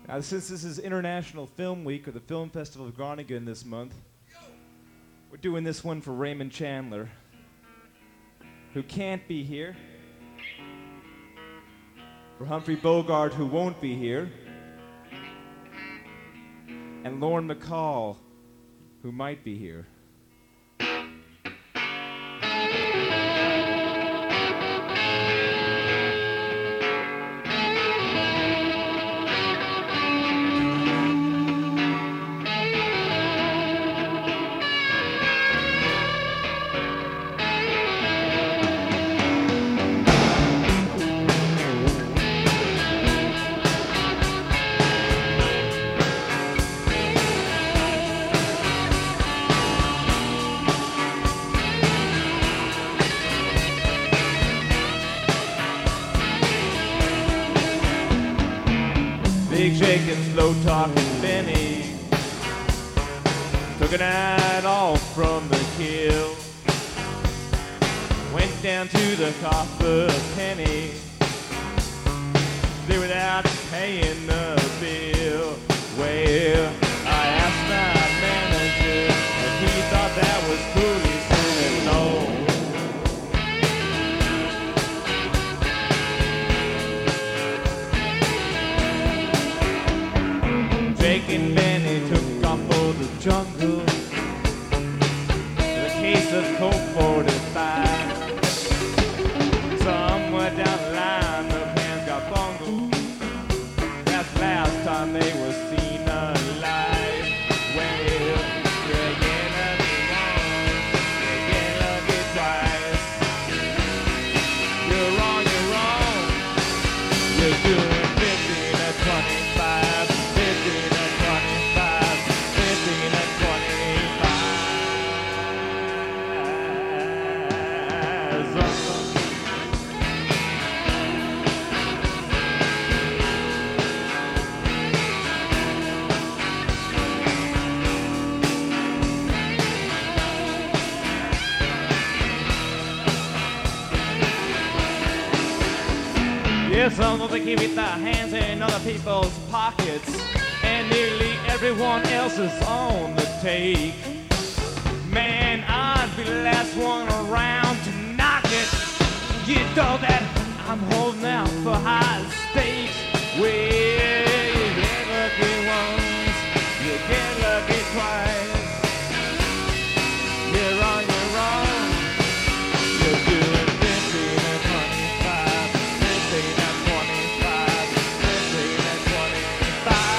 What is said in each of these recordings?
Since this is International Film Week, or the Film Festival of Groningen this month, we're doing this one for Raymond Chandler, who can't be here, for Humphrey Bogart, who won't be here, and Lorne McCall, who might be here. Big shaking, slow talking Benny took a night off from the kill. Went down to the Copper Penny there without paying the bill. Well, I asked my manager if he thought that was cool. He said no. Jake and Benny took off for the jungle with a case of Colt 45. Somewhere down the line, the hands got bungled. That's the last time they were seen alive. Well, you get lucky once, you get lucky twice. You're wrong, you're doing 15 or 25. 15 and 25, 15 and 25. Yes, some of them keep their hands in other people's pockets, and nearly everyone else is on the take. Man, I'd be the last one around to knock it. You know that I'm holding out for high stakes. Well, you get lucky once, you get lucky twice. You're wrong, you're wrong. You're doing 15 and 25, 15 and 25, 15 and 25.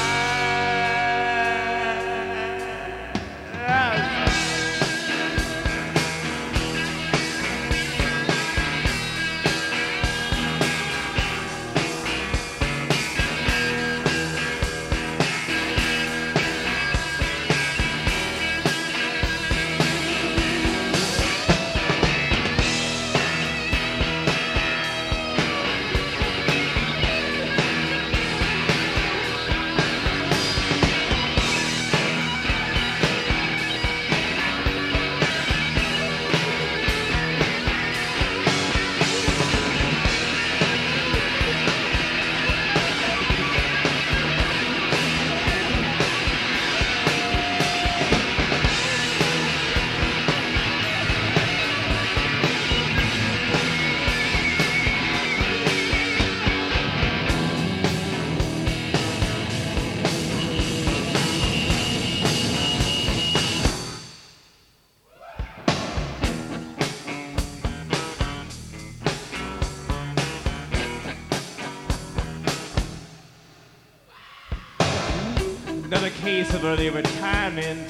Another case of early retirement.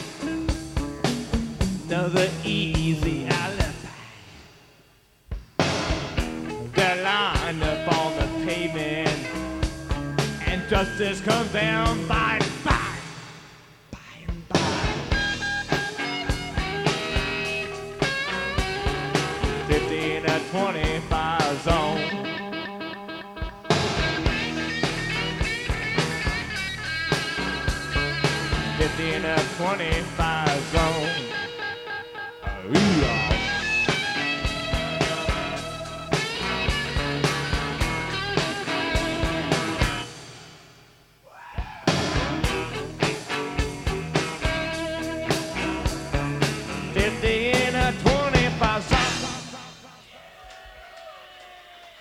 Another easy alibi. They're lined up on the pavement, and justice comes down by and by. 15 at 25 zone. 15 at 25 zone. Ooh-ah.